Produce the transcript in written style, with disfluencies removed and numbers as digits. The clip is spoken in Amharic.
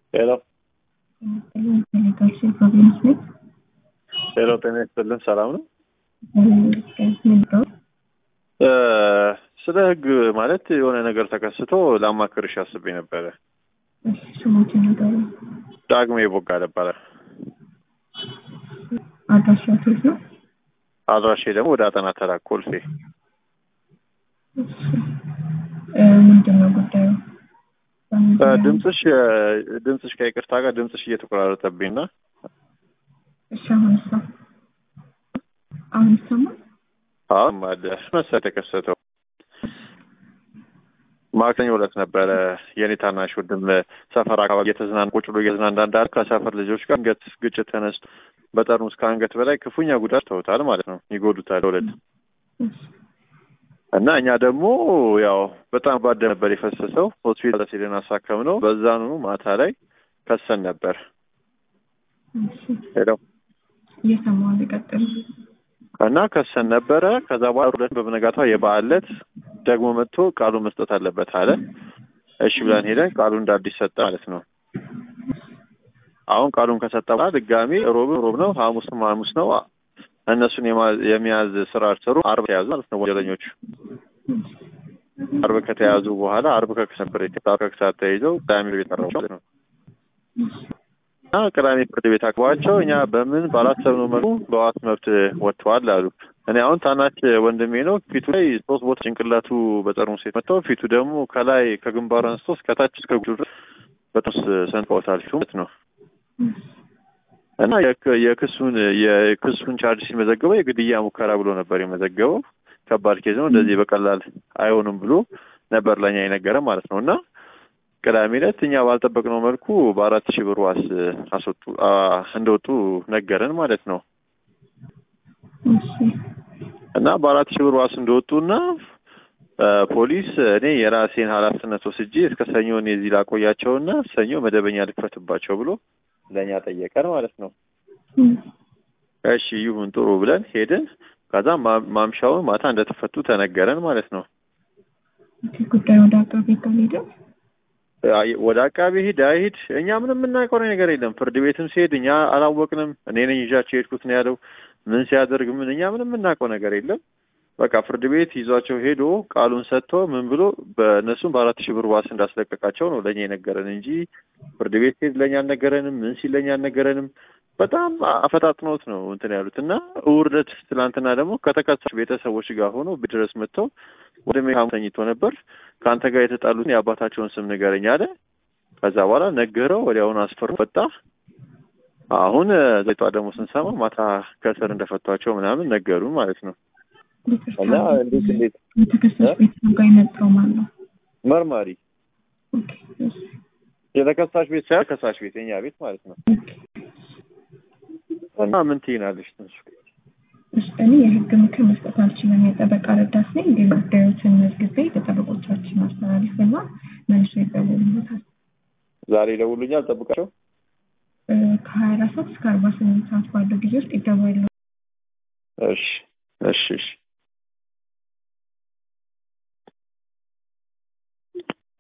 ሄሎ ኮሚኒኬሽን ፕሮብሌምስ ነው። ሄሎ፣ ጤና ይስጥልን። ሰላም ነው? ስለ ህግ ማለት የሆነ ነገር ተከስቶ ላማክርሽ አስቤ ነበረ። ስሞችን ነገሩ ዳግሜ ቦጋ ነበረ። አድራሻችሁ ነው? አድራሼ ደግሞ ወደ አጠና ተራ ኮልፌ። ምንድን ነው ጉዳዩ? ድምፅሽ ከይቅርታ ጋር ድምፅሽ እየተቆራረጠብኝ እና እሺ፣ አሁን ይሰማል? መሰለኝ የተከሰተው ማክሰኞ ዕለት ነበረ። የኔ ታናሽ ወንድም ሰፈር አካባቢ ቁጭ ብሎ እየተዝናና እንዳለ ከሰፈር ልጆች ጋር ድንገት ግጭት ተነስቶ በጠርሙስ ከአንገት በላይ ክፉኛ ጉዳት ተውታል ማለት ነው። ይጎዱታል ሁለት እና እኛ ደግሞ ያው በጣም ባደ ነበር የፈሰሰው። ሆስፒታል ሲደን አሳከም ነው። በዛኑ ማታ ላይ ከሰን ነበር። ሄሎ እየሰማሁ ልቀጥል እና ከሰን ነበረ። ከዛ በኋላ ሁለት በመነጋታው የበዓል ዕለት ደግሞ መጥቶ ቃሉን መስጠት አለበት አለ። እሺ ብለን ሄደን ቃሉን እንዳዲስ ሰጠ ማለት ነው። አሁን ቃሉን ከሰጠ በኋላ ድጋሚ ሮብ ነው፣ ሐሙስ ነው። እነሱን የሚያዝ ስራ አሰሩ። አርብ ተያዙ ማለት ነው ወንጀለኞቹ። አርብ ከተያዙ በኋላ አርብ ከከሰበር ከከሳት ተይዘው ቅዳሜ ቤት አረፉ ማለት ነው። ቅዳሜ ፍርድ ቤት አቅርበዋቸው እኛ በምን ባላሰብነው መልኩ በዋስ መብት ወጥተዋል አሉ። እኔ አሁን ታናሽ ወንድሜ ነው። ፊቱ ላይ 3 ቦታ ጭንቅላቱ በጠርሙስ መታው። ፊቱ ደግሞ ከላይ ከግንባሩ አንስቶ እስከታች እስከ ጉዱ ድረስ በጠርሙስ ሰንቀውታል ማለት ነው። እና የክሱን ቻርጅ ሲመዘገበው የግድያ ሙከራ ብሎ ነበር የመዘገበው። ከባድ ኬዝ ነው፣ እንደዚህ በቀላል አይሆንም ብሎ ነበር ለኛ የነገረን ማለት ነው። እና ቅዳሜ ዕለት እኛ ባልጠበቅነው መልኩ በ4,000 ብር ዋስ እንደወጡ ነገረን ማለት ነው። እና በ4,000 ብር ዋስ እንደወጡና ፖሊስ እኔ የራሴን ኃላፊነት ወስጄ እስከ ሰኞ እኔ እዚህ ላቆያቸውና ሰኞ መደበኛ ልክፈትባቸው ብሎ ለኛ ጠየቀን ማለት ነው። እሺ ይሁን ጥሩ ብለን ሄድን። ከዛ ማምሻውን ማታ እንደተፈቱ ተነገረን ማለት ነው። ጉዳዩ ወደ አቃቤ ሕግ ሄደ። ወደ አቃቤ ሕግ እኛ ምንም የምናውቀው ነገር የለም። ፍርድ ቤትም ሲሄድ እኛ አላወቅንም። እኔ ነኝ ይዣቸው የሄድኩት ነው ያለው። ምን ሲያደርግ እኛ ምንም የምናውቀው ነገር የለም። በቃ ፍርድ ቤት ይዟቸው ሄዶ ቃሉን ሰጥቶ ምን ብሎ በእነሱም በ4,000 ብር ዋስ እንዳስለቀቃቸው ነው ለኛ የነገረን እንጂ ፍርድ ቤት ሄድ ለኛ አልነገረንም። ምን ሲል ለኛ አልነገረንም። በጣም አፈጣጥኖት ነው እንትን ያሉት። እና እሑድ ትናንትና ደግሞ ከተከሳሽ ቤተሰቦች ጋር ሆኖ ድረስ መጥተው ወደ ሜካም ተኝቶ ነበር። ከአንተ ጋር የተጣሉትን የአባታቸውን ስም ንገረኝ አለ። ከዛ በኋላ ነገረው። ወዲያውኑ አስፈሩ ወጣ። አሁን ዘይቷ ደግሞ ስንሰማ ማታ ከእስር እንደፈቷቸው ምናምን ነገሩን ማለት ነው። እና እንዴት የተከሳሽ ቤተሰብ ጋር የመጣው ማለት ነው? መርማሪ የተከሳሽ ቤት ሳይሆን ከሳሽ ቤት የኛ ቤት ማለት ነው። እና ምን ትይናለሽ? እኔ የህግ ምክር መስጠት አልችልም። የጠበቃ ረዳት ነኝ። ግን ጉዳዮችን መዝግቤ ለጠበቆቻችን አስተላልፍና መልሶ ይደውሉልኛል። ዛሬ ይደውሉኛል። ጠብቃቸው ከ24 ሰዓት እስከ 48 ሰዓት ባለው ጊዜ ውስጥ ይደውሉ። እሺ።